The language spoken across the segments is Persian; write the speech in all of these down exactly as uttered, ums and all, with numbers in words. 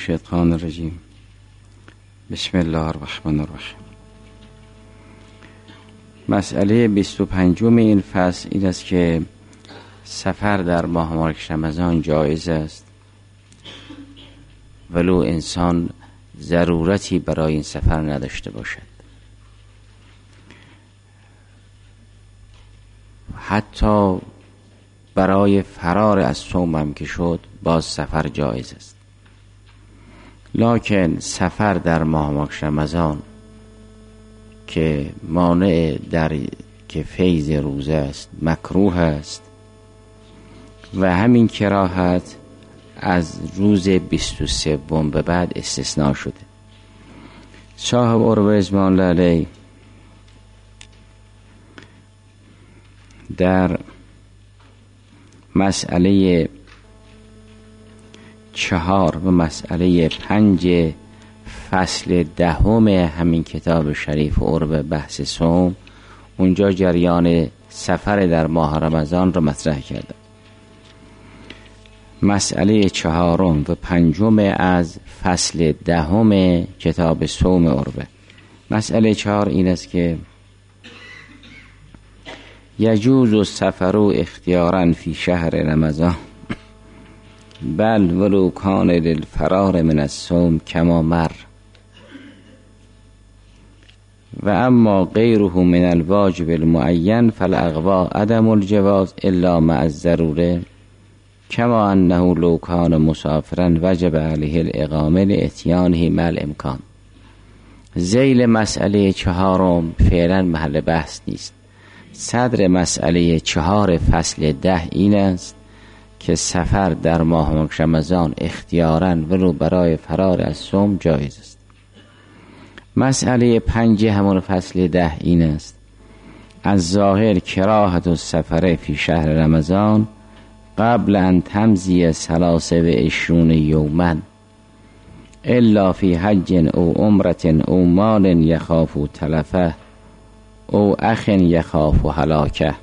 الشیطان الرجیم. بسم الله الرحمن الرحیم. مسئله بیست و پنجم این فصل این است که سفر در ماه مبارک رمضان جایز است، ولو انسان ضرورتی برای این سفر نداشته باشد. حتی برای فرار از صوم هم که شد باز سفر جایز است، لکن سفر در ماه مبارک رمضان که مانع در که فیض روزه است مکروه است و همین کراهت از روز بیست و سوم به بعد استثناء شده. صاحب عروه رضوان الله علیه در مسئله چهار و مسئله پنج فصل دهم همین کتاب شریف عروه بحث صوم، اونجا جریان سفر در ماه رمضان رو مطرح کرده. مسئله چهارم و پنجم از فصل دهم کتاب صوم عروه. مسئله چهار این است که یجوز السفر اختیارا فی شهر رمضان بل ولو کان للفرار من الصوم کما مر، و اما غیره من الواجب المعین فالاغوا عدم الجواز الا مع الضروره کما انه لو کان مسافرا وجب علیه الاقامه لاتیانه مع الامکان. ذیل مسئله چهارم فعلا محل بحث نیست. صدر مسئله چهار فصل ده این است که سفر در ماه مبارک رمضان اختیاراً ولو برای فرار از صوم جایز است. مسئله پنج همون فصل ده این است از ظاهر کراهت السفر فی شهر رمضان قبل ان تمضی ثلاثه و عشرون یوما الا فی حج او عمرة او مال یخاف تلفه او اخ یخاف هلاکه.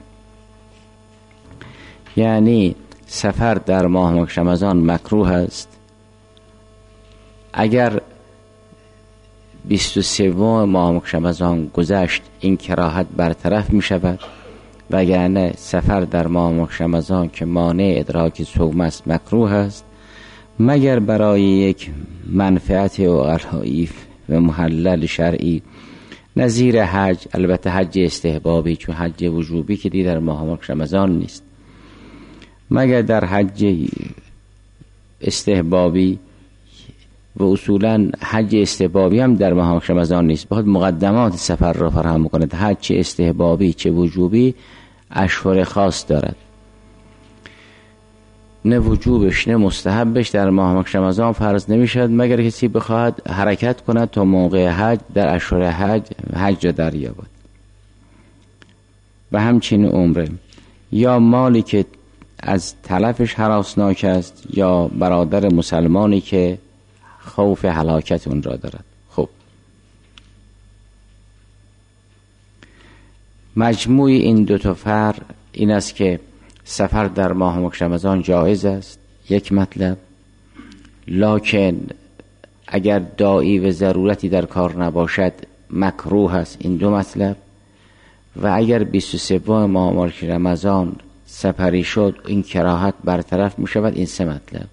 یعنی سفر در ماه مبارک رمضان مکروه است اگر بیست و سوم ماه مبارک رمضان گذشت این کراهت برطرف می شود، وگرنه سفر در ماه مبارک رمضان که مانع ادراک صوم است مکروه است مگر برای یک منفعت عقلایی و محلل شرعی نظیر حج، البته حج استحبابی، چون حج وجوبی که دی در ماه مبارک رمضان نیست، مگر در حج استحبابی و اصولا حج استحبابی هم در ماه مبارک رمضان نیست، باید مقدمات سفر را فراهم می‌کند. حج چه استحبابی چه وجوبی اشهر خاص دارد، نه وجوبش نه مستحبش در ماه مبارک رمضان فرض نمی‌شود مگر کسی بخواهد حرکت کند تا موقع حج در اشهر حج حج را دریابد. و همچنین عمره یا مالی که از تلفش هراسناک است یا برادر مسلمانی که خوف هلاکت اون را دارد. خب مجموع این دو تا فرق این است که سفر در ماه مبارک رمضان جایز است، یک مطلب، لکن اگر داعی و ضرورتی در کار نباشد مکروه است، این دو مطلب. و اگر بیست و سوم ماه مبارک رمضان سفری شد این کراهت برطرف می شود، این سه مطلب.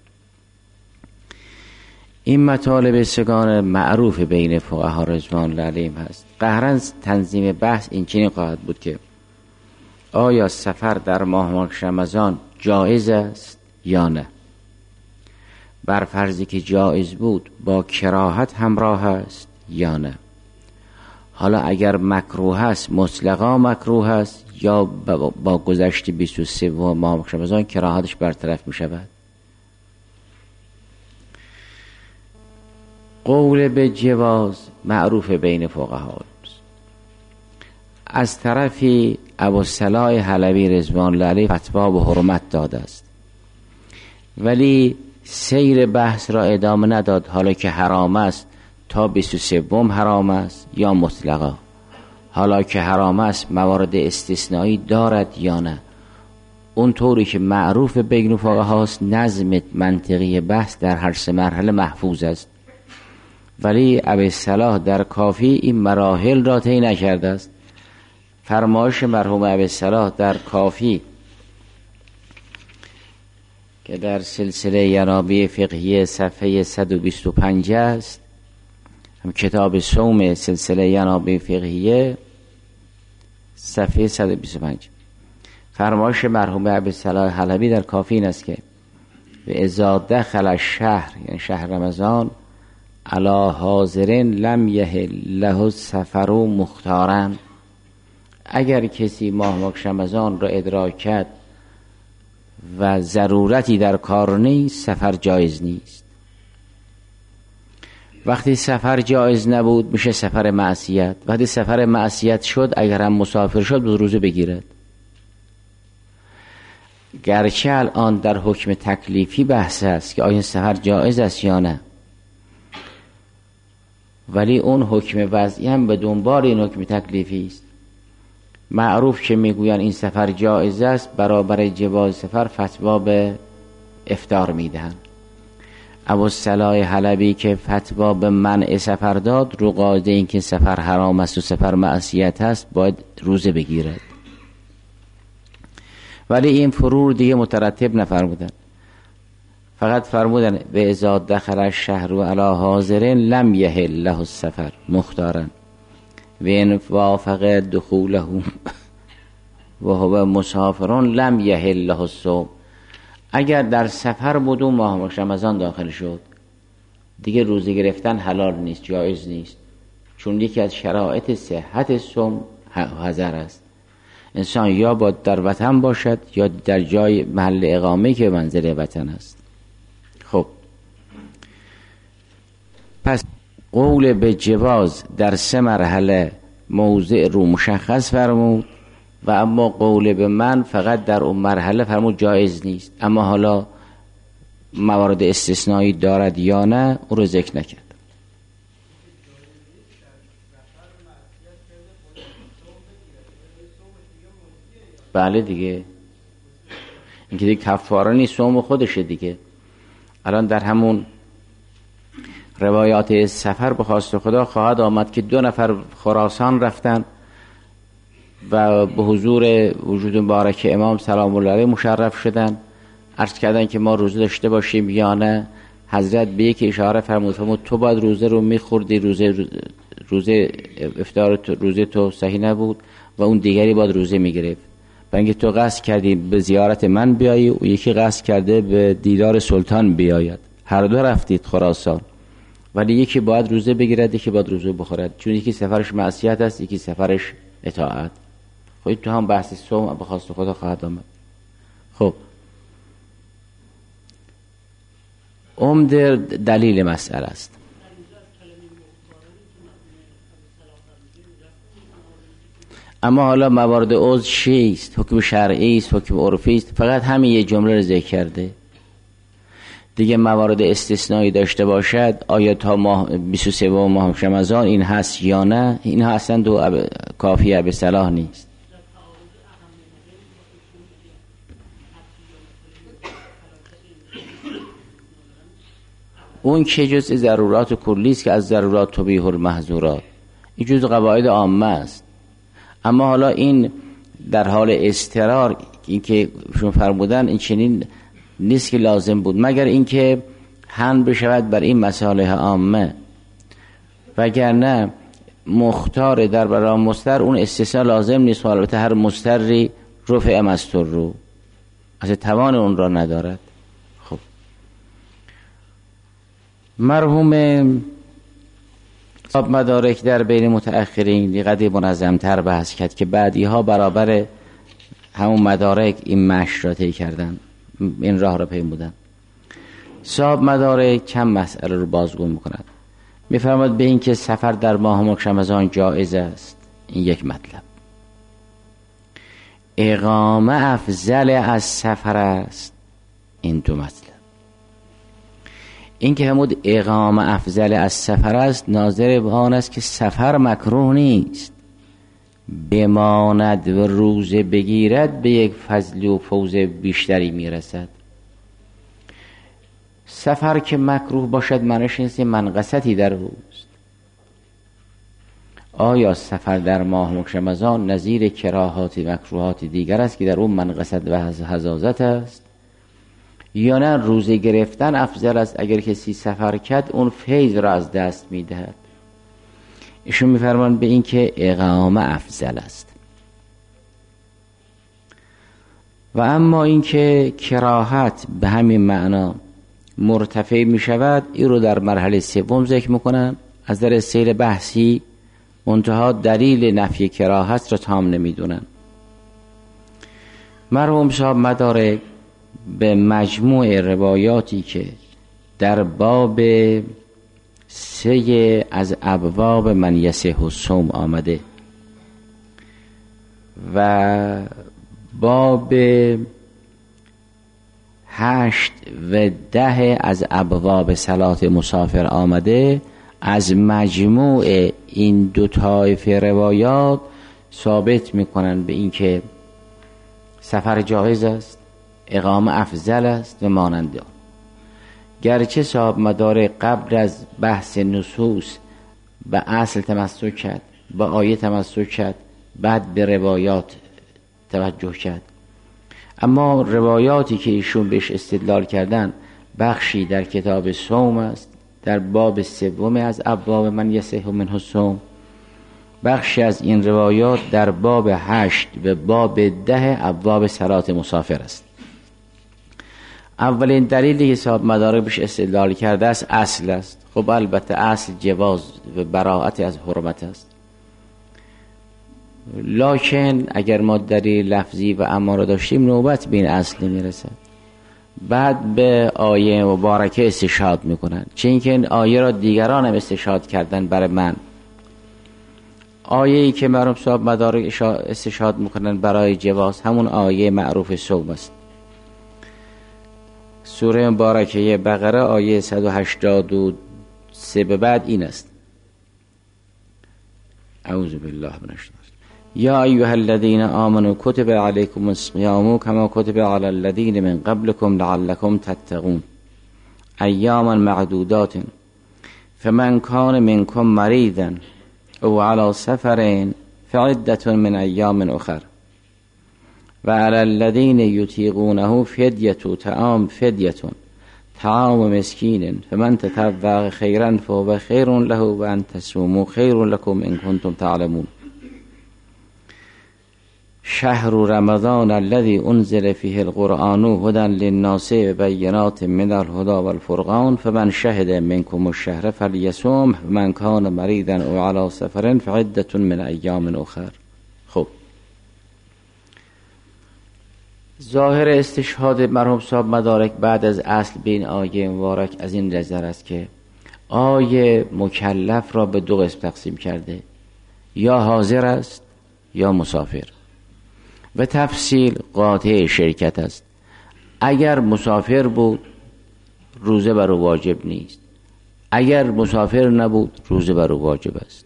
این مطالب سگان معروف بین فقها رضوان الله علیهم هست. قهرا تنظیم بحث این چنین خواهد بود که آیا سفر در ماه مبارک رمضان جایز است یا نه. بر فرضی که جایز بود با کراهت همراه است یا نه. حالا اگر مکروه است مطلقا مکروه است یا با گذشت بیست و سوم ماه مبارک رمضان کراهتش برطرف می شود. قول به جواز معروف بین فقها. از طرفی ابوالصلاح حلبی رضوان الله علیه فتوا به حرمت داده است، ولی سیر بحث را ادامه نداد حالا که حرام است تا بیست و سوم حرام است یا مطلقا، حالا که حرام است موارد استثنایی دارد یا نه. اون طوری که معروف بین فقهاست نظم منطقی بحث در هر سه مرحله محفوظ است، ولی ابی صلاح در کافی این مراحل را طی نکرده است. فرمایش مرحوم ابی صلاح در کافی که در سلسله ینابی فقهی صفحه صد و بیست و پنج است، هم کتاب صوم سلسله ینابی فقهی صفحه صد و بیست و پنج، فرمایش مرحوم ابی صلاح حلبی در کافی این است که اذا دخل الشهر، یعنی شهر رمضان، علی حاضرین لم یحل له السفر مختارا، اگر کسی ماه مبارک رمضان را ادراک کرد و ضرورتی در کار نیست، سفر جایز نیست. وقتی سفر جایز نبود میشه سفر معصیت. وقتی سفر معصیت شد، اگر هم مسافر شد روزه بگیرد. گرچه الان در حکم تکلیفی بحث است که آیا سفر جایز است یا نه، ولی اون حکم وضعی هم به دنبال این حکم تکلیفی است. معروف که میگوین این سفر جایز است، برابر جواز سفر فتوا به افطار میدهند. ابوالصلاح حلبی که فتوا به منع سفر داد، رو قاعده این که سفر حرام است و سفر معصیت است، باید روزه بگیرد. ولی این فروع دیگه مترتب نفرمودن، فقط فرمودن به اذا دخل الشهر علی حاضرین لم یحل له السفر مختارا و ان وافق دخوله و هو مسافرون لم یحل له الصوم. اگر در سفر بود و ماه رمضان داخل شد، دیگه روزه گرفتن حلال نیست، جایز نیست، چون یکی از شرایط صحت صوم حذر است. انسان یا باید در وطن باشد یا در جای محل اقامه که منزل وطن است. خب پس قول به جواز در سه مرحله موضع رو مشخص فرمود، و اما قول به من فقط در اون مرحله فرمود جایز نیست. اما حالا موارد استثنایی دارد یا نه، او رو ذکر نکرد. بله دیگه، این که دیگه کفاره نیست، صوم خودشه دیگه. الان در همون روایات سفر به خواست خدا خواهد آمد که دو نفر خراسان رفتن و به حضور وجود مبارک امام سلام الله علیه مشرف شدن، عرض کردن که ما روزه داشته باشیم یا نه. حضرت به یک اشاره فرمود فرمود تو باید روزه رو میخوردی، روزه روزه افطار روزه تو صحیح نبود و اون دیگری باید روزه میگرفت. برای اینکه تو قصد کردی به زیارت من بیایی و یکی قصد کرده به دیدار سلطان بیاید، هر دو رفتید خراسان، ولی یکی باید روزه بگیرد، یکی باید روزه بخورد، چون یکی سفرش معصیت است، یکی سفرش اطاعت. خب تو هم بحث صوم به خواست خدا خواهد آمد. خب عمده دلیل مسئله است. اما حالا موارد عذر چیست؟ حکم شرعی است، حکم عرفی است، فقط همین یه جمله رو ذکر کرده. دیگه موارد استثنایی داشته باشد، آیا تا ماه بیست و سه ماه رمضان این هست یا نه، این اصلا دو اب... کافی ابی صلاح نیست. اون که جزء ضرورات کلی است که از ضرورات تبیح المحظورات، این جزء قواعد عامه است. اما حالا این در حال اضطرار، این که شما فرمودن این چنین نیست که لازم بود، مگر اینکه حمل بشود بر این مصالح عامه، وگرنه مختار در برای مستر اون استثناء لازم نیست. البته هر مستری رفع مستر رو از توان اون را ندارد. خب مرحوم صاحب مدارک در بین متأخرین دیگه منظم تر بحث کرد که بعدی ها برابر همون مدارک این مشی را طی کردن، این راه را پیمودن. صاحب مدارک چند مسئله رو بازگو میکند. میفرماد به این که سفر در ماه مبارک رمضان جایز است، این یک مطلب. اقامه افضل از سفر است، این دو مطلب. این که همود اقامه افضل از سفر است، ناظر به آن است که سفر مکروه نیست، بماند و روزه بگیرد به یک فضل و فوز بیشتری میرسد. سفر که مکروه باشد معنیش نیست منقصتی در اوست. آیا سفر در ماه رمضان نظیر کراهات مکروهات دیگر است که در اون منقصت و حزازت است، یا نه روزه گرفتن افضل است اگر کسی سفر کرد اون فیض را از دست میدهد؟ ایشون میفرمان به این که اقامه افضل است. و اما این که کراهت به همین معنا مرتفع می شود، این رو در مرحله سوم ذکر میکنم از در سیر بحثی، منتها دلیل نفی کراهت را تام نمیدونن. مرحوم صاحب مدارک به مجموع روایاتی که در باب سه از ابواب من یصح الصوم آمده و باب هشت و ده از ابواب صلات مسافر آمده، از مجموع این دو طایفه روایات ثابت میکنن به این که سفر جایز است، اقامه افضل است و مانند آن. گرچه صاحب مدارک قبل از بحث نصوص به اصل تمسک کرد، به آیه تمسک کرد، بعد به روایات توجه کرد، اما روایاتی که ایشون بهش استدلال کردن بخشی در کتاب صوم است، در باب سوم از ابواب من یصح منه الصوم، بخشی از این روایات در باب هشت و باب ده ابواب صلات مسافر است. اولین دلیلی که صاحب مدارک بهش استدلال کرده است اصل است. خب البته اصل جواز و براءت از حرمت است، لکن اگر ما دلیل لفظی و اماره داشتیم نوبت به این اصل نمیرسد. بعد به آیه مبارکه استشهاد میکنن، چه اینکه این آیه را دیگران هم استشهاد کردن برای من. آیه‌ای که مرحوم صاحب مدارک استشهاد میکنن برای جواز همون آیه معروف صوم است. سوره مبارکه بقره آیه صد و هشتاد و سه به بعد این است: اعوذ بالله من الشیطان یا ایها الذین آمنوا کتب علیکم الصیام کما کتب علی الذین من قبلکم لعلکم تتقون ایاما معدودات فمن کان منکم مریضا او علی سفر فعدة من ایام اخر و علی الذین یطیقونه فدیة طعام فدیة طعام مسکین فمن تطوع خیرا فهو خیر له و ان تصوموا خیر لكم ان کنتم تعلمون. شهر رمضان الذي انزل فيه القرآن هدى للناس بینات من الهدى والفرقان فمن شهد منكم الشهر فلیصم من کان مریضا او علی سفر فعدة من ایام اخر. خب ظاهر استشهاد مرحوم صاحب مدارک بعد از اصل بین آیه مبارک از این نظر است که آیه مکلف را به دو قسم تقسیم کرده، یا حاضر است یا مسافر، و تفصیل قاطع شرکت است. اگر مسافر بود روزه بر او واجب نیست، اگر مسافر نبود روزه بر او واجب است.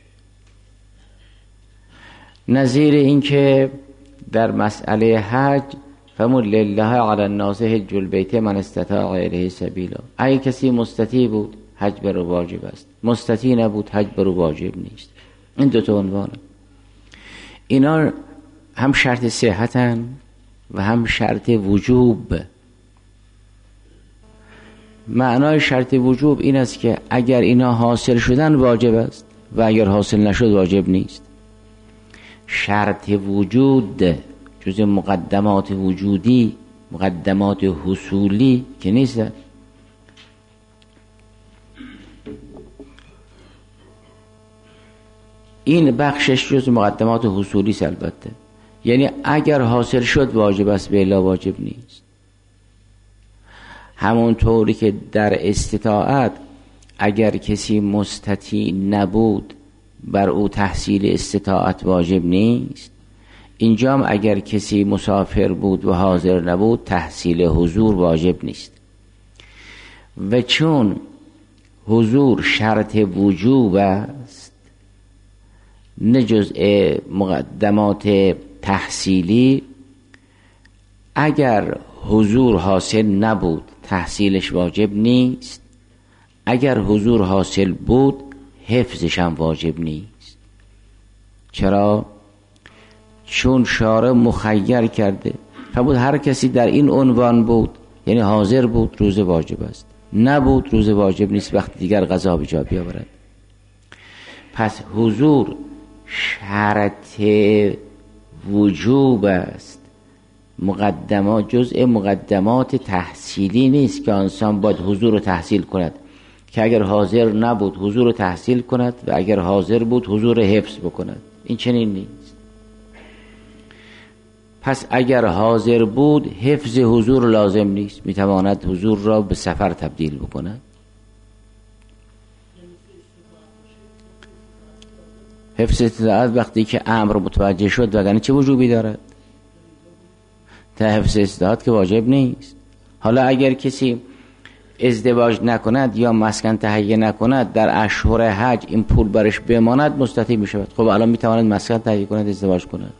نظیر این که در مسئله حج فمون لله علی الناس حج البیت من استطاع الیه سبیلا، اگه کسی مستطیع بود حج بر او واجب است، مستطیع نبود حج بر او واجب نیست. این دو تا عنوان، اینا هم شرط صحتن و هم شرط وجوب. معنای شرط وجوب این است که اگر اینا حاصل شدن واجب است و اگر حاصل نشد واجب نیست. شرط وجود جز مقدمات وجودی، مقدمات حصولی که نیست. این بخشش جز مقدمات حصولی است البته، یعنی اگر حاصل شد واجب است و الا واجب نیست. همون طوری که در استطاعت اگر کسی مستطیع نبود بر او تحصیل استطاعت واجب نیست، اینجا هم اگر کسی مسافر بود و حاضر نبود تحصیل حضور واجب نیست. و چون حضور شرط وجوب است نه جزء مقدمات تحصیلی. اگر حضور حاصل نبود تحصیلش واجب نیست، اگر حضور حاصل بود حفظش هم واجب نیست. چرا؟ چون شارع مخیر کرده فرمود هر کسی در این عنوان بود، یعنی حاضر بود، روزه واجب است، نبود روزه واجب نیست وقتی دیگر قضا به جا بیاورد. پس حضور شرط وجوب است، مقدمات جزء مقدمات تحصیلی نیست که انسان باید حضور رو تحصیل کند، که اگر حاضر نبود حضور رو تحصیل کند و اگر حاضر بود حضور حفظ بکند. این چنین نیست. پس اگر حاضر بود حفظ حضور لازم نیست، میتواند حضور را به سفر تبدیل بکند. حفظ استطاعت وقتی که امر متوجه شد وگرنه چه وجوبی دارد؟ تا حفظ استطاعت که واجب نیست. حالا اگر کسی ازدواج نکند یا مسکن تهیه نکند در اشهر حج این پول برش بماند مستطیع می شود. خب الان میتواند مسکن تهیه کند، ازدواج کند.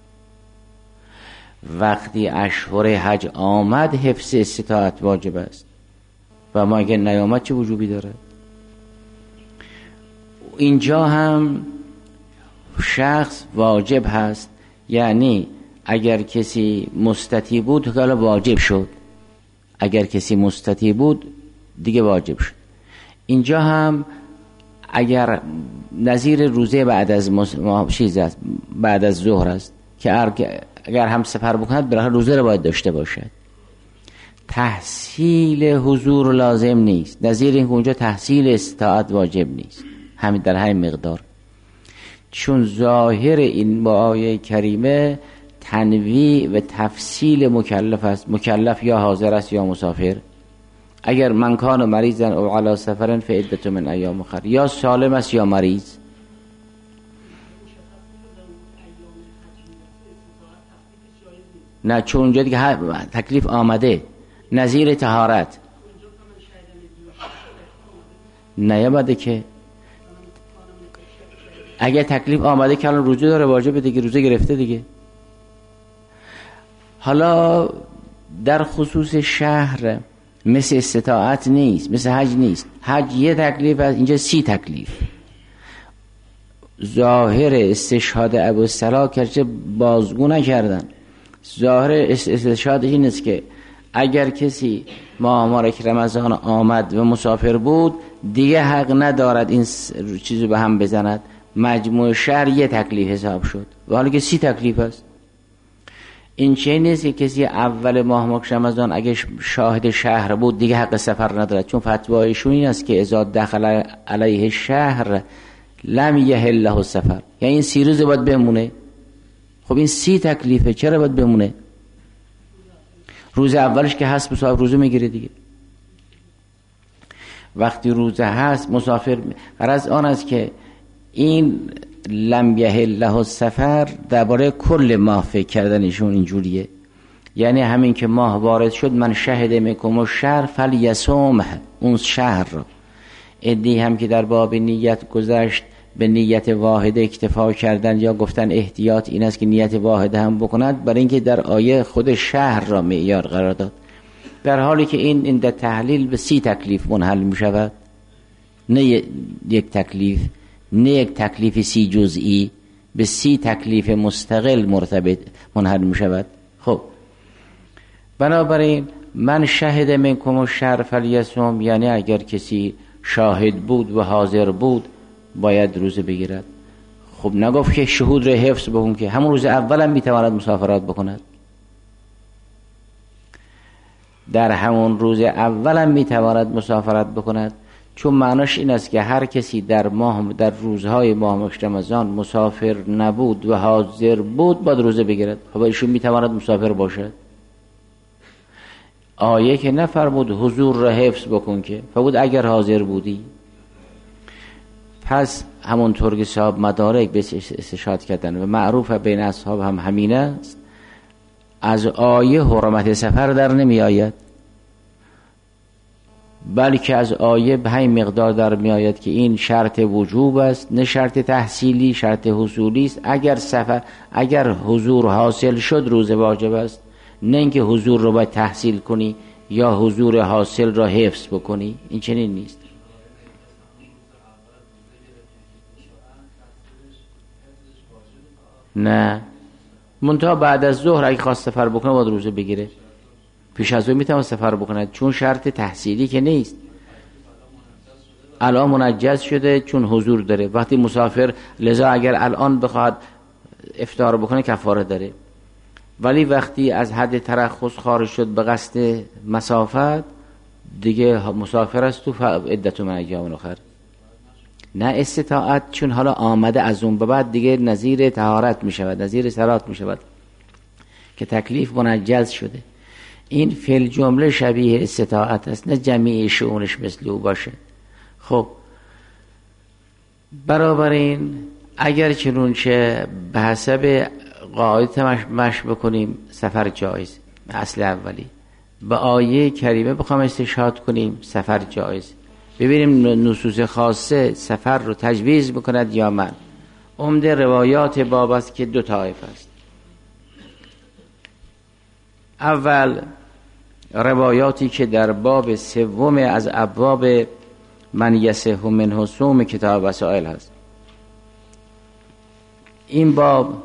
وقتی اشهر حج آمد حفظ استطاعت واجب است و ما اگر نیامد چه وجوبی دارد؟ اینجا هم شخص واجب هست، یعنی اگر کسی مستطیع بود حالا واجب شد، اگر کسی مستطیع بود دیگه واجب شد. اینجا هم اگر نظیر روزه بعد از چیز است، بعد از ظهر است که اگر هم سفر بکند برای روزه رو باید داشته باشد. تحصیل حضور لازم نیست، نظیر این اونجا تحصیل استطاعت واجب نیست، همین در همین مقدار. چون ظاهر این با آیه کریمه تنویع و تفصیل مکلف است، مکلف یا حاضر است یا مسافر. اگر من کان مریضا او علی سفر فعدة من ایام اخر، یا سالم است یا مریض. نه چون اونجا دیگه تکلیف آمده، نظیر طهارت نیامده که. اگر تکلیف آمده که الان روزه داره واجبه دیگه، روزه گرفته دیگه. حالا در خصوص شهر مثل استطاعت نیست، مثل حج نیست. حج یه تکلیف است، اینجا سی تکلیف. ظاهر استشهاد ابوالصلاح کرچه بازگو نکردن، ظاهر استشهادش این است که اگر کسی ماه مبارک رمضان آمد و مسافر بود دیگه حق ندارد این چیزو به هم بزند. مجموع شهر یه تکلیف حساب شد و حالا که سی تکلیف است. این چه نیست که کسی اول ماه مبارک رمضان اگه شاهد شهر بود دیگه حق سفر ندارد، چون فتوایشون این است که اذا دخل علیه شهر لم یحل له السفر، یعنی این سی روز باید بمونه. خب این سی تکلیفه، چرا باید بمونه؟ روز اولش که هست مسافر روزه میگیره دیگه. وقتی روزه هست مسافر، غرض آن است که این لم یحل له السفر درباره کل ماه فکر کردنشون اینجوریه، یعنی همین که ماه وارد شد من شهد میکم و شهر فلیصومه، اون شهر رو. ادی هم که در باب نیت گذشت به نیت واحده اکتفا کردن یا گفتن احتیاط این است که نیت واحده هم بکند، برای اینکه در آیه خود شهر را معیار قرار داد، در حالی که این این در تحلیل به سی تکلیف منحل می شود، نه یک تکلیف، نه یک تکلیف سی جزئی، به سی تکلیف مستقل مرتبط منحل می شود. خب بنابراین من شهد منکم الشهر فلیصوم، یعنی اگر کسی شاهد بود و حاضر بود باید روزه بگیرد. خب نگفت که شهود رو حفظ بکن، که همون روز اول هم میتواند مسافرات بکند، در همون روز اول هم میتواند مسافرت بکند، چون معناش این است که هر کسی در ماه در روزهای ماه رمضان مسافر نبود و حاضر بود باید روزه بگیرد. خب ایشون میتواند مسافر باشد. آیه که نفرمود حضور را حفظ بکن، که فرمود اگر حاضر بودی. پس همونطور که صاحب مدارک به استشهاد کردن و معروف بین اصحاب هم همینه است، از آیه حرمت سفر در نمی آید. بلکه از آیه به همین مقدار در می آید که این شرط وجوب است، نه شرط تحصیلی، شرط حصولی است. اگر سفر اگر حضور حاصل شد روز واجب است، نه اینکه حضور رو باید تحصیل کنی یا حضور حاصل را حفظ بکنی. این چنین نیست. نه، منتها بعد از ظهر اگه خواست سفر بکنه باید روزه بگیره. پیش از اون میتونه سفر بکنه، چون شرط تحصیلی که نیست. الان منجز شده چون حضور داره. وقتی مسافر، لذا اگر الان بخواد افطار بکنه کفاره داره، ولی وقتی از حد ترخص خارج شد به قصد مسافت، دیگه مسافر است تو عدت من ایام اخر. نه استطاعت، چون حالا آمده از اون به بعد دیگه نظیر طهارت می شود، نظیر صلات می شود که تکلیف منجز شده. این فعل جمله شبیه استطاعت است، نه جمیع شؤونش مثل او باشه. خب برابر این اگر چنونچه به حسب قاعدت مش, مش بکنیم سفر جایز، اصل اولی به آیه کریمه بخوام استشهاد کنیم سفر جایز. ببینیم نصوص خاصه سفر رو تجویز میکند یا من. عمده روایات باب است که دو طایف است. اول روایاتی که در باب سوم از ابواب من یصح منه صوم کتاب وسائل هست. این باب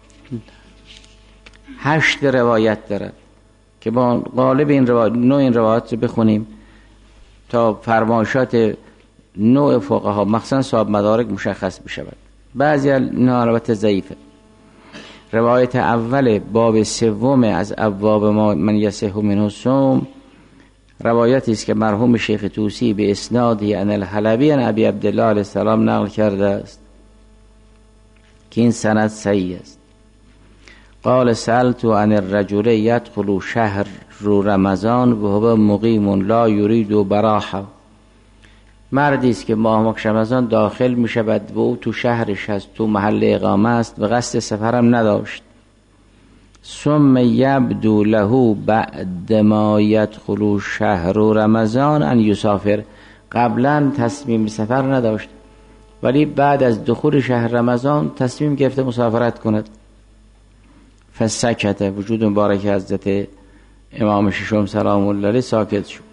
هشت روایت دارد که با غالب این روایت نوع این روایت رو بخونیم تا فرمایشات نوع فقها مخصوصا صاحب مدارک مشخص بشود. بعضی اینا البته ضعیفه. روایت اول باب سوم از ابواب من یصح منه صوم روایتی است که مرحوم شیخ طوسی به اسنادی عن الحلبی عن ابی عبدالله علیه السلام نقل کرده است که این سند صحیح است. قال سألت عن الرجل يدخل شهر رمضان و هو مقیم لا یرید براحه. مردی است که ماه رمضان داخل می شود و او تو شهرش هست، تو محل اقامه است و قصد سفرم نداشت. ثم یبدو له بعد ما يدخل شهر رمضان ان یسافر. قبلا تصمیم سفر نداشت ولی بعد از دخول شهر رمضان تصمیم گرفته مسافرت کند. فسکت، وجود مبارک حضرت امام ششم سلام الله علیه ساکت شد.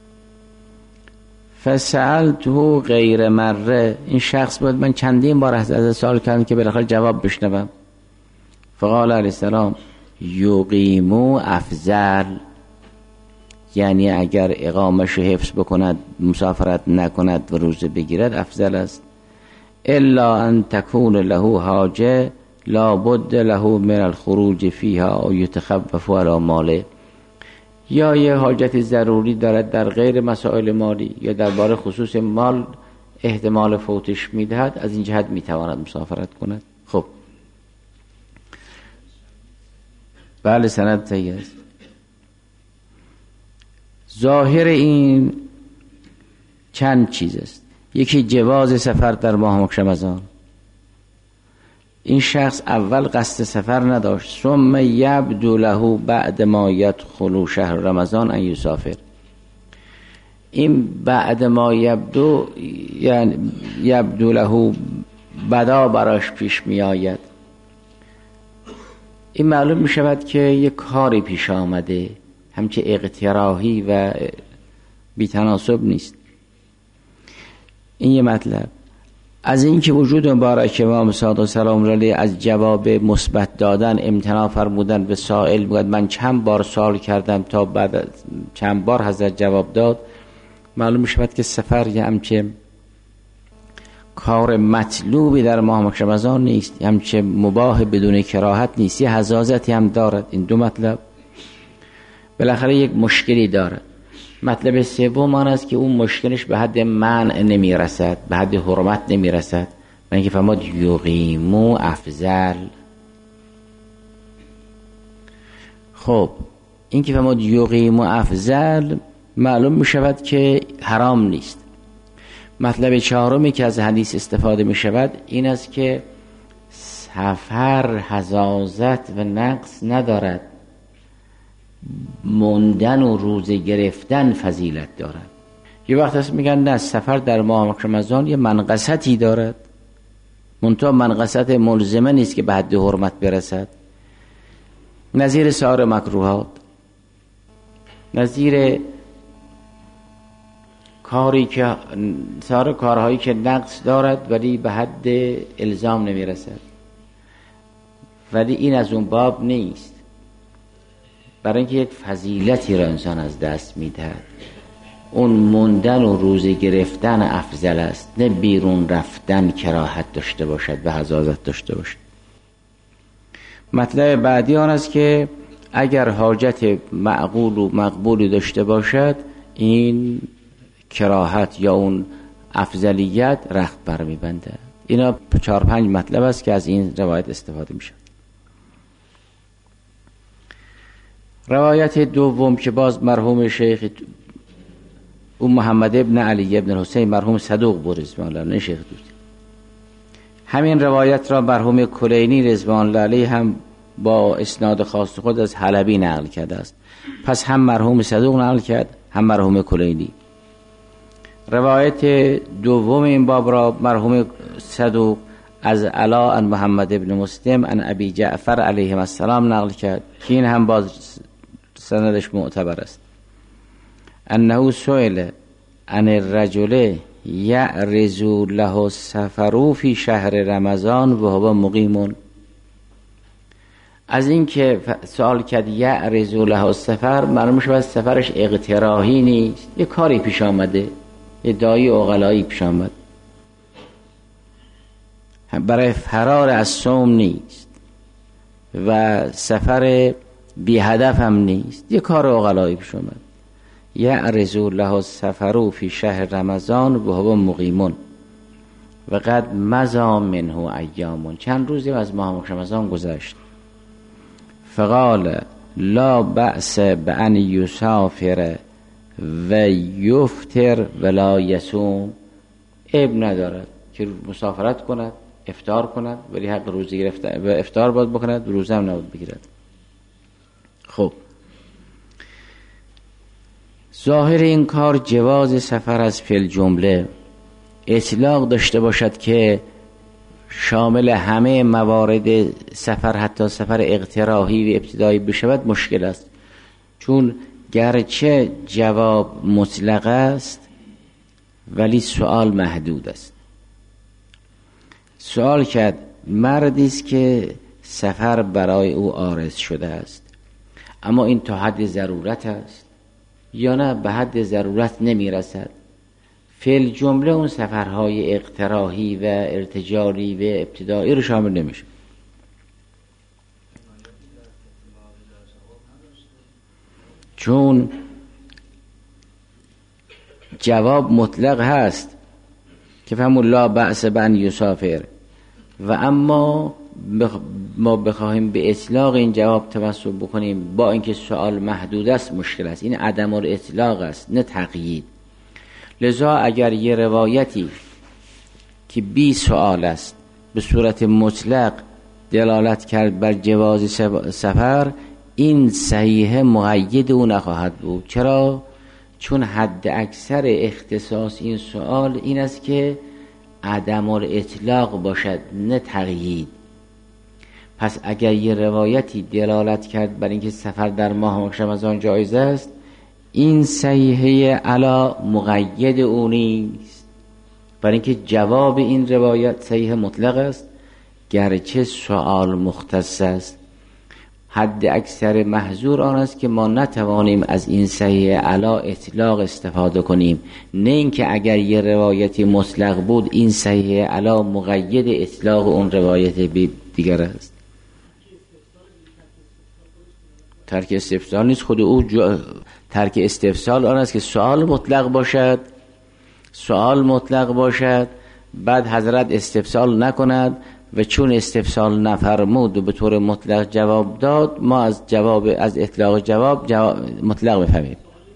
فسألته غیر مره، این شخص بود من چندین بار از سوال کردم که بالاخره جواب بشنوم. فقال علیه السلام یقیمو افضل، یعنی اگر اقامش حفظ بکند مسافرت نکند و روزه بگیرد افضل است. الا ان تکون له حاجه لا بد له من الخروج فیها او یتخفف علی ماله. یا یه حاجت ضروری دارد در غیر مسائل مالی یا درباره خصوص مال احتمال فوتش میدهد، از این جهت میتواند مسافرت کند. خب بله سند صحیح است. ظاهر این چند چیز است. یکی جواز سفر در ماه رمضان. این شخص اول قصد سفر نداشت. ثم یبدو له بعد ما یدخل شهر رمضان ان یسافر. این بعد ما یبدو یعنی یبدو له بدا براش پیش می آید. این معلوم می شود که یک کاری پیش آمده، همچه اقتراحی و بی‌تناسب نیست. این یه مطلب. از این که وجود مبارک امام صادق سلام الله علیه از جواب مثبت دادن امتناع فرمودن به سائل بود. من چند بار سوال کردم تا بعد چند بار حضرت جواب داد. معلوم شود که سفر یه همچه کار مطلوبی در ماه رمضان نیست، همچه مباح بدون کراهت نیست، یه حزازتی هم دارد. این دو مطلب بالاخره یک مشکلی دارد. مطلب سوم آن است که اون مشکلش به حد منع نمی رسد، به حد حرمت نمی رسد. و اینکه فرمود یقیمو افضل. خب این که فرمود یقیمو افضل معلوم می شود که حرام نیست. مطلب چهارمی که از حدیث استفاده می شود این است که سفر حزازت و نقص ندارد، ماندن و روزه گرفتن فضیلت دارد. یه وقت هست میگن نه، سفر در ماه رمضان یه منقصتی دارد، منتها منقصت ملزمه نیست که به حد حرمت برسد، نظیر سایر مکروهات، نظیر کاری که سایر کارهایی که نقص دارد ولی به حد الزام نمیرسد. ولی این از اون باب نیست، برای اینکه یک فضیلتی را انسان از دست میدهد. اون موندن و روزه گرفتن افضل است، نه بیرون رفتن کراهت داشته باشد و حظاظت داشته باشد. مطلب بعدی آن است که اگر حاجت معقول و مقبولی داشته باشد، این کراهت یا اون افضلیت رخت بر میبنده. اینا چهار پنج مطلب است که از این روایت استفاده میشه. روایت دوم که باز مرحوم شیخ اون محمد ابن علی ابن حسین مرحوم صدوق بود رضوان الله علیه شیخ دوست، همین روایت را مرحوم کلینی رضوان الله علیه هم با اسناد خاص خود از حلبی نقل کرده است. پس هم مرحوم صدوق نقل کرد، هم مرحوم کلینی. روایت دوم این باب را مرحوم صدوق از علا عن محمد ابن مسلم عن ابی جعفر علیه السلام نقل کرد که این هم باز سندش معتبر است. انه سئل عن الرجل یعرض له السفر فی شهر رمضان و هو مقیم. از این که سوال کرد یعرض له السفر، معلوم شد سفرش اقتراحی نیست، یه کاری پیش آمده، یه دایی عقلایی پیش آمد، برای فرار از صوم نیست و سفر بی هدف هم نیست، یه کار عقلایی پیش آمد. یعرض له السفر فی شهر رمضان و هو مقیم و قد مضی منه ایام، چند روزی از ماه رمضان گذشت. فقال لا بأس بأن یسافر و یفطر ولا یصوم، عیب ندارد که مسافرت کند، افطار کند، ولی حق روزه گرفتن و افطار باید بکند، روزه هم نباید بگیرد. خب ظاهر این کار جواز سفر از فی الجمله اطلاق داشته باشد که شامل همه موارد سفر، حتی سفر اقتراحی و ابتدایی بشود، مشکل است. چون گرچه جواب مطلق است ولی سوال محدود است. سوال کرد مردی است که سفر برای او عارض شده است، اما این تا حد ضرورت است یا نه به حد ضرورت نمی رسد. فی الجمله اون سفرهای اقتراحی و ارتجالی و ابتدایی رو شامل نمیشه. چون جواب مطلق هست که فهموا لا بأس بأن یسافر، و اما بخ... ما بخواهیم به اطلاق این جواب توسل بکنیم با اینکه سوال محدود است، مشکل است. این عدم الاطلاق است نه تقیید. لذا اگر یه روایتی که بی سوال است به صورت مطلق دلالت کرد بر جواز سفر، این صحیح مقید او نخواهد بود. چرا؟ چون حد اکثر اختصاص این سوال این است که عدم الاطلاق باشد نه تقیید. پس اگر یه روایتی دلالت کرد بر اینکه سفر در ماه رمضان جایز است، این صحیحه علا مقید او نیست، برای اینکه جواب این روایت صحیح مطلق است گرچه سوال مختص است. حد اکثر محظور آن است که ما نتوانیم از این صحیح علا اطلاق استفاده کنیم، نه اینکه اگر یه روایتی مطلق بود این صحیح علا مقید اطلاق اون روایت دیگر است. ترک استفسال نیست، خود او جو... ترک استفسال آن است که سوال مطلق باشد، سوال مطلق باشد بعد حضرت استفسال نکند و چون استفسال نفرمود و به طور مطلق جواب داد، ما از جواب از اطلاق جواب, جواب مطلق بفهمیم.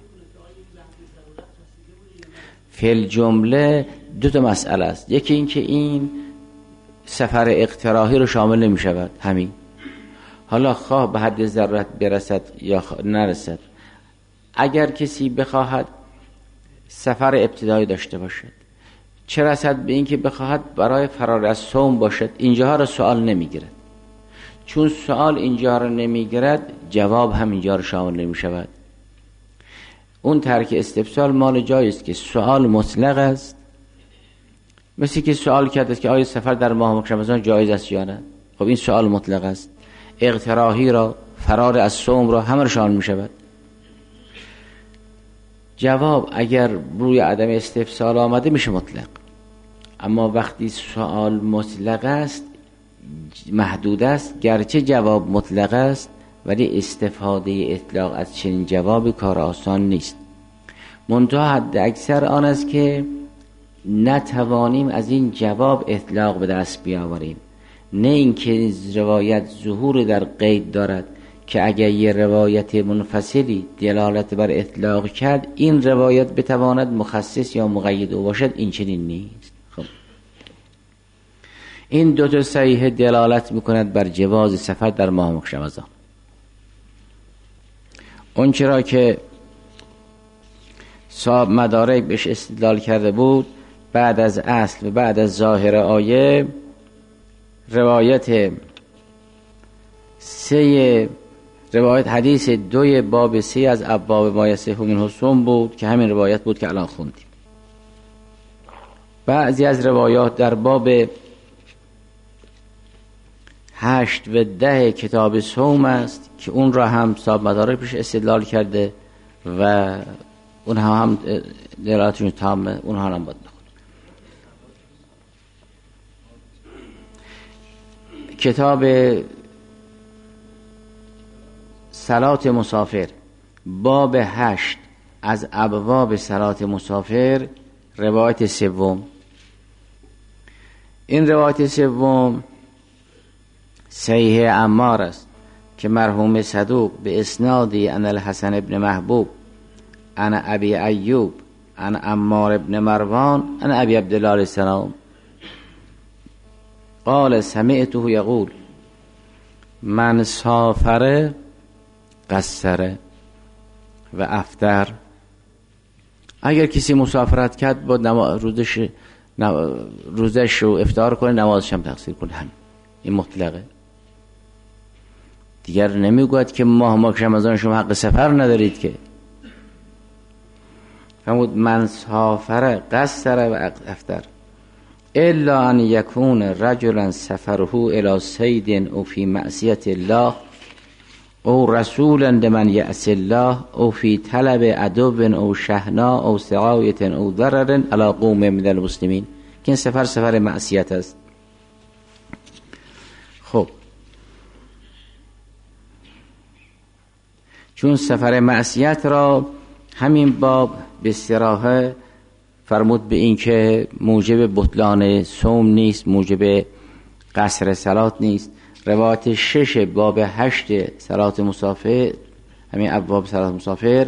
فی الجمله دو تا مسئله است. یکی این که این سفر اقتراحی رو شامل نمی شود، همین حالا خواه به حد ضرورت برسد یا نرسد. اگر کسی بخواهد سفر ابتدایی داشته باشد، چه رسد به این که بخواهد برای فرار از صوم باشد، اینجاها را سوال نمیگیرد. چون سوال اینجا را نمیگیرد، جواب هم اینجا را شامل نمی شود. اون ترک استفسال مال جایی است که سوال مطلق است، مثل که سوال کرده است که آیا سفر در ماه رمضان جایز است یا نه. خب این سوال مطلق است. اقتراحی را، فرار از صوم را همه را شامل می شود. جواب اگر روی عدم استفسال آمده میشه مطلق، اما وقتی سوال مطلق است محدود است، گرچه جواب مطلق است ولی استفاده اطلاق از چنین جوابی کار آسان نیست. منتها حد اکثر آن است که نتوانیم از این جواب اطلاق به دست بیاوریم، نه اینکه روایت ظهور در قید دارد که اگر یه روایت منفصلی دلالت بر اطلاق کرد این روایت بتواند مخصص یا مقید او باشد، این چنین نیست. خب این دو تا صحیح دلالت میکند بر جواز سفر در ماه رمضان. اون چرا که صاحب مدارک بهش استدلال کرده بود، بعد از اصل و بعد از ظاهر آیه روایت سه روایت حدیث دوی باب سه از ابواب ما یصح من حسن بود که همین روایت بود که الان خوندیم. بعضی از روایات در باب هشت و ده کتاب صوم است که اون را هم صاحب مدارک پیش استدلال کرده و اونها هم دلالتشون تامه، اونها هم باید نخونیم. کتاب صلات مسافر باب هشت از ابواب صلات مسافر روایت سوم. این روایت سوم صحیح عمار است که مرحوم صدوق به اسنادی ان الحسن ابن محبوب ان ابی ایوب ان عمار ابن مروان ان ابی عبدالله علیه السلام قال سمعته یقول من سافر قصر و افطر. اگر کسی مسافرت کرد با نماز روزش روزش رو افطار کنه، نمازش هم تقصیر کنه. هم این مطلقه. دیگر نمیگوید که ماه ماه رمضان شما حق سفر ندارید که. فرمود من سافر قصر و افطر الا ان یکون رجلا سفره الى صید او فی معصیت الله او رسولا لمن یعصی الله او فی طلب عدو او شحنا او سعایت او ضرر علی قوم من المسلمین، که این سفر سفر معصیت است. خب چون سفر معصیت را همین باب به صراحه فرمود به این که موجب بطلان صوم نیست، موجب قصر صلات نیست. روایت شش باب هشت صلات مسافر، همین ابواب صلات مسافر،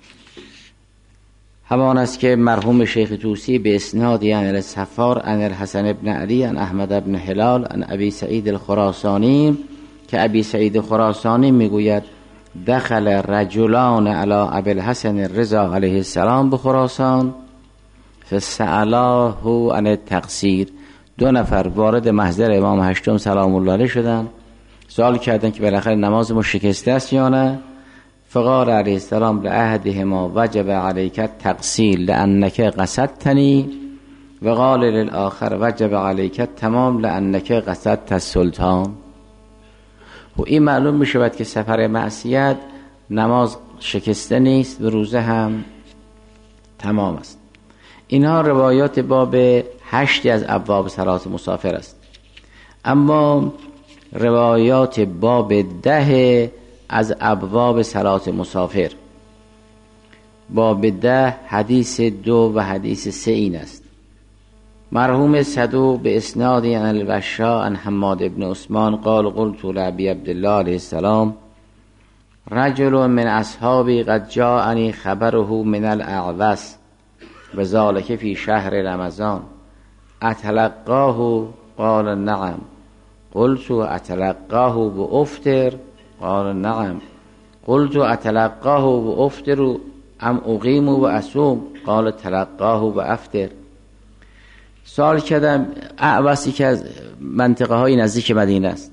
همان است که مرحوم شیخ طوسی به اسنادی عن الصفار عن الحسن ابن علی عن احمد ابن هلال عن ابی سعید الخراسانی، که ابی سعید خراسانی میگوید دخل رجلان علی ابی الحسن الرضا علیه السلام به خراسان فسألاه عن التقصیر. دو نفر وارد محضر امام هشتم سلام الله علیه شدن، سوال کردن که بالاخره نماز ما شکسته است یا نه. فقال علیه السلام لأحدهما وجب علیک التقصیر لأنک قصدتنی و قال للآخر وجب علیک التمام لأنک قصدت السلطان. و این معلوم می شود که سفر معصیت نماز شکسته نیست و روزه هم تمام است. اینها روایات باب هشتی از ابواب صلات مسافر است. اما روایات باب ده از ابواب صلات مسافر، باب ده حدیث دو و حدیث سه این است. مرحوم صدوق به اسنادی عن البشا عن حماد ابن عثمان قال قلت لابی عبدالله علیه السلام رجل من اصحابی قد جاءنی خبره من الاعوس و ذالک فی شهر رمضان اتلقاه قال نعم قلت اتلقاه بافطر قال نعم قلت اتلقاه بافطر ام اقیم و اصوم قال تلقاه و افطر. سوال کردم اعوس که از منطقه های نزدیک مدینه است،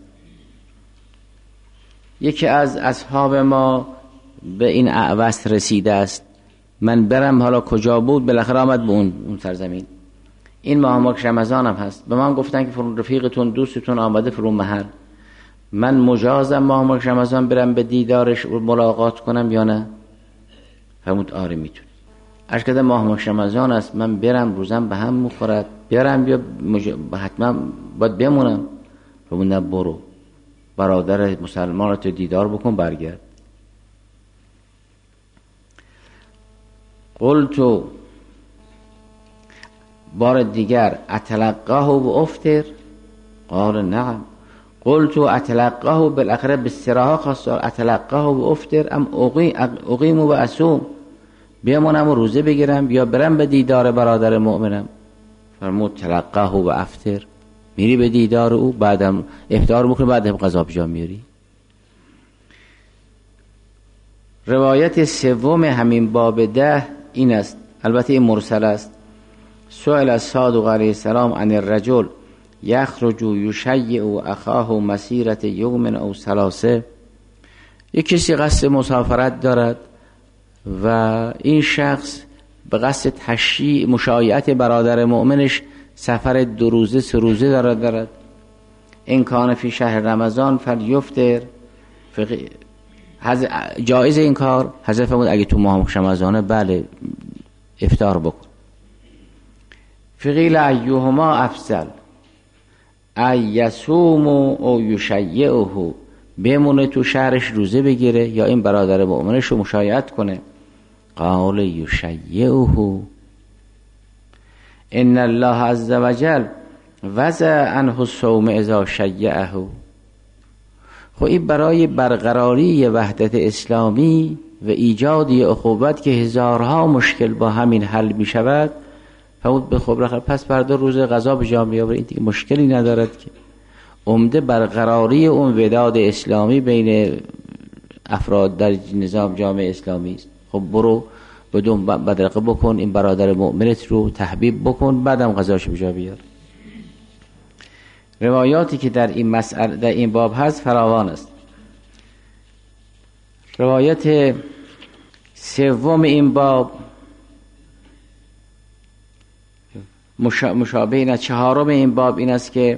یکی از اصحاب ما به این اعوس رسیده است، من برم حالا کجا بود، بالاخره آمد به اون اون سرزمین. این ماه مبارک رمضان هم هست. به من گفتن که فرون رفیقتون دوستتون آمده فرون محل، من مجازم ماه مبارک رمضان برم به دیدارش ملاقات کنم یا نه؟ فرمود آره میتونی. عرض کردم ماه مبارک رمضان است، من برم روزم به هم میخورد، برم یا مج... حتما باید بمونم؟ فرمود نه برو، برادر مسلمان رو دیدار بکن برگرد. قلت بار دیگر اتلقاه و افطر قال نعم. قلت اتلقاه، بالاخره به استراحه خواست، اتلقاه و افطر ام اقیم و اصوم، بیامونم و روزه بگیرم یا برم به دیدار برادر مؤمنم؟ فرمود تلقاه و افطر، میری به دیدار او، بعدم افطار بکنی، بعدم غذا بجا میاری. روایت سوم همین باب ده این است، البته این مرسل است. سئل الصادق علیه السلام عن الرجل یخرج یشیع اخاه مسیرة یوم او ثلاثه. یک کسی قصد مسافرت دارد و این شخص به قصد تشییع مشایعت برادر مؤمنش سفر دو روزه سه روزه دارد دارد این کان فی شهر رمضان فلیفطر. جایز این کار؟ حضرت فرمود اگه تو ماه رمضانه بله افطار بکن. فقیل ایهما افضل ای یصوم او یشیعه، بمونه تو شهرش روزه بگیره یا این برادر مؤمنش رو مشایعت کنه؟ قال یشیعه. ان الله عز وجل وضع عنه الصوم اذا شیعه. خب این برای برقراری وحدت اسلامی و ایجاد اخوت که هزارها مشکل با همین حل می شود، فرمود به خب رخ پس فردا روز قضا به جا میآورید، این دیگه مشکلی ندارد که. عمده برقراری اون وداد اسلامی بین افراد در نظام جامعه اسلامی است. خب برو بدون بدرقه بکن، این برادر مؤمنت رو تحبیب بکن، بعدم قضاش به جا بیار. روایاتی که در این مسئله در این باب هست فراوان است. روایت سوم این باب مشابه این است. چهارم این باب این است که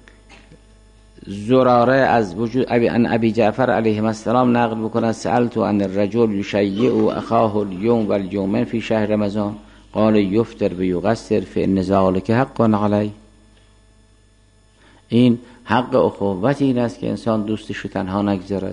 زراره از وجود ابی ان ابی جعفر علیه السلام نقل بکنه سألت عن الرجل یشیع اخاه اليوم والیومین فی شهر رمضان قال یفطر و یقصر فان ذلک حق علیه. این حق اخوت این است که انسان دوستش رو تنها نگذارد.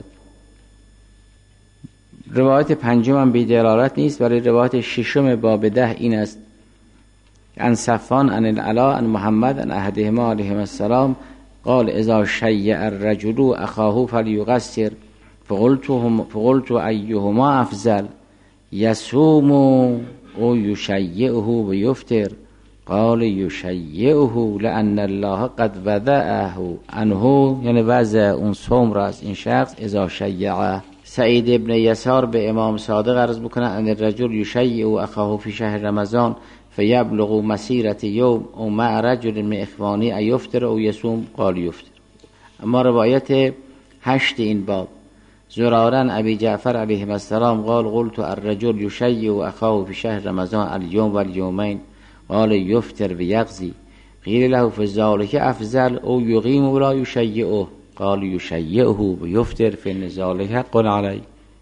روایت پنجم هم بی دلالت نیست، ولی روایت ششم باب ده این است عن صفوان عن العلا عن محمد عن احدهما علیه السلام قال اذا شیع الرجل اخاه فلیقصر فقلت ایهما افضل یصوم او یشیعه و یفطر قال یشیعه لان الله قد وضعه عنه، یعنی وضع اون صوم را از این شخص اذا شیعه. سعید ابن یسار به امام صادق عرض بکنه ان الرجل یشیع اخاه فی شهر رمضان فیبلغ مسیرة یوم او مع رجل من اخوانی ایفطر او یصوم قال یفطر. اما روایت هشت این باب زرارن ابی جعفر علیه السلام قال قلت الرجل یشیع اخاه فی شهر رمضان الیوم والیومین قال یفطر و یقضی قیل له فذلک افضل او یقیم ولا یشیعه قال یشیعه و یفطر فان ذلک حق علیه.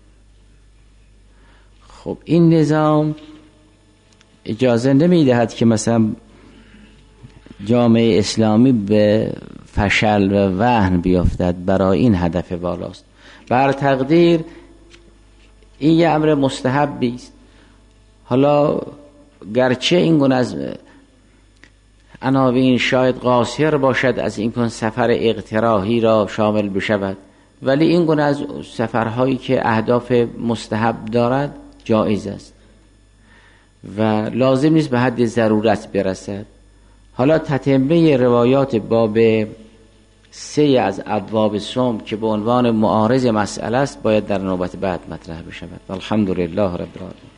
خب این نظام اجازه نمیدهد که مثلا جامعه اسلامی به فشل و وهن بیافتد، برای این هدف بالاست. بر تقدیر این یه امر مستحبی است. حالا گرچه این گونه از عناوین شاید قاصر باشد از این کن سفر اقتراحی را شامل بشود، ولی این گونه از سفرهایی که اهداف مستحب دارد جایز است و لازم نیست به حد ضرورت برسد. حالا تتمه روایات باب سه از ابواب صوم که به عنوان معارض مسئله است باید در نوبت بعد مطرح بشود. الحمدلله رب العالمین.